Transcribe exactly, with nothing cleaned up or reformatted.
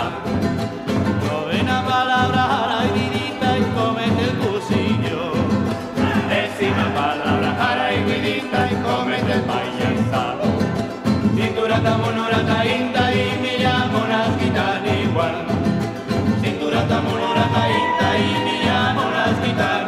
Novena palabra, jara y vidita y comete el cusillo. Décima palabra, jara y vidita y comete el payasado. Cintura tamonora inda y mi llamo las quitan igual. Cintura tamonora inda y mi llamo las quitan